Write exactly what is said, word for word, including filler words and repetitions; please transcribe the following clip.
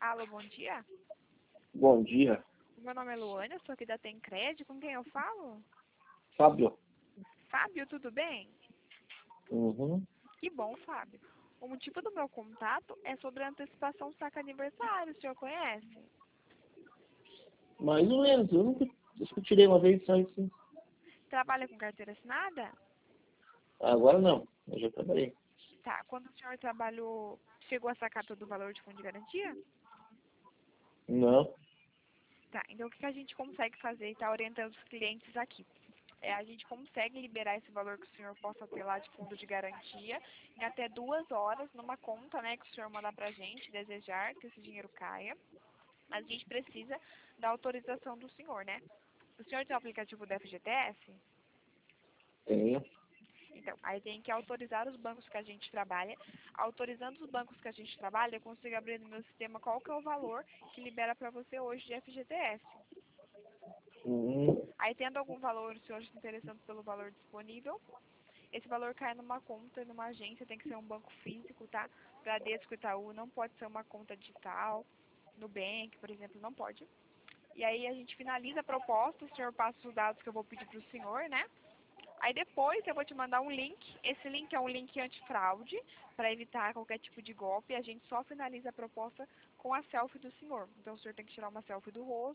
Alô, bom dia. Bom dia, Meu nome é Luana, eu sou aqui da Tencred. Com quem eu falo? Fábio. Fábio, tudo bem? Uhum. Que bom, Fábio. O motivo do meu contato é sobre a antecipação do saque aniversário. O senhor conhece? Mais ou menos, eu nunca acho que eu tirei uma vez só isso. Trabalha com carteira assinada? Agora não, eu já trabalhei. Tá. Quando o senhor trabalhou, chegou a sacar todo o valor de fundo de garantia? Não. Tá. Então, o que a gente consegue fazer e está orientando os clientes aqui? É, a gente consegue liberar esse valor que o senhor possa ter lá de fundo de garantia em até duas horas numa conta, né, que o senhor mandar pra gente, desejar que esse dinheiro caia. Mas a gente precisa da autorização do senhor, né? O senhor tem o aplicativo do F G T S? Tenho. Então, aí tem que autorizar os bancos que a gente trabalha. Autorizando os bancos que a gente trabalha, eu consigo abrir no meu sistema qual que é o valor que libera para você hoje de F G T S. Uhum. Aí, tendo algum valor, o senhor se interessando pelo valor disponível, esse valor cai numa conta, numa agência, tem que ser um banco físico, tá? Bradesco, Itaú, não pode ser uma conta digital. Nubank, por exemplo, não pode. E aí a gente finaliza a proposta, o senhor passa os dados que eu vou pedir para o senhor, né? Aí depois eu vou te mandar um link. Esse link é um link antifraude, para evitar qualquer tipo de golpe. A gente só finaliza a proposta com a selfie do senhor. Então o senhor tem que tirar uma selfie do rosto.